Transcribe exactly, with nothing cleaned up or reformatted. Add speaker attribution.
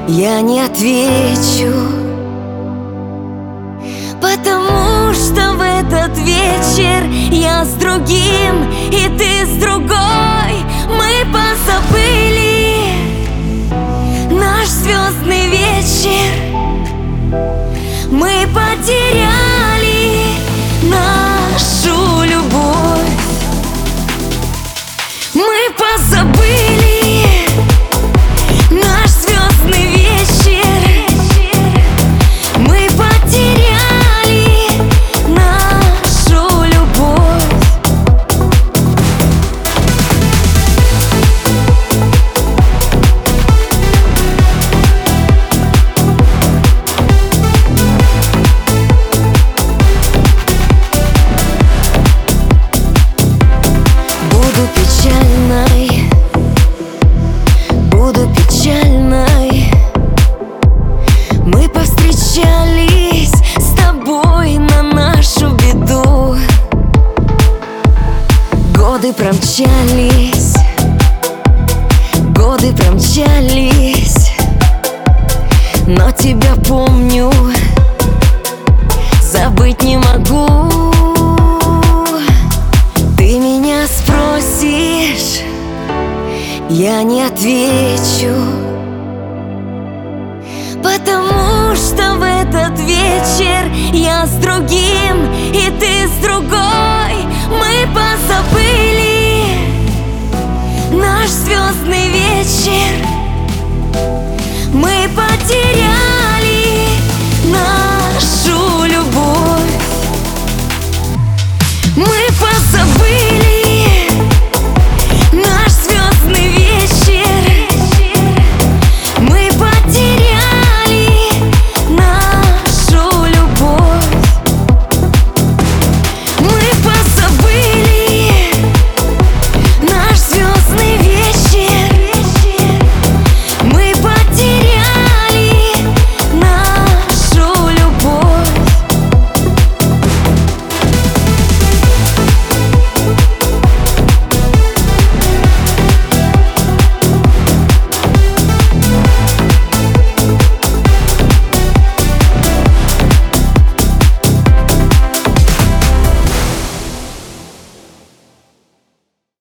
Speaker 1: Я не отвечу, потому что в этот вечер я с другим, и ты с другой. Мы позабыли наш звездный вечер, мы потеряли нашу любовь. Мы позабыли наш звездный вечер, мы потеряли нашу любовь. Буду печальной, буду печальной. Мы повстречались с тобой на нашу беду. Годы промчались, годы промчались, но тебя помню, забыть не могу. Ты меня спросишь, я не отвечу, потому что в этот вечер я с другим, и ты с другой. Мы позабыли наш звездный вечер, мы потеряли